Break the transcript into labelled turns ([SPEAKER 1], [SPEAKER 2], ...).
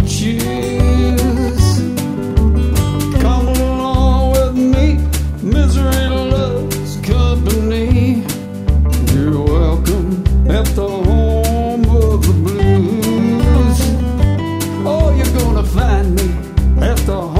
[SPEAKER 1] choose. Come along with me, misery loves company. You're welcome at the home of the blues. Oh, you're gonna find me at the home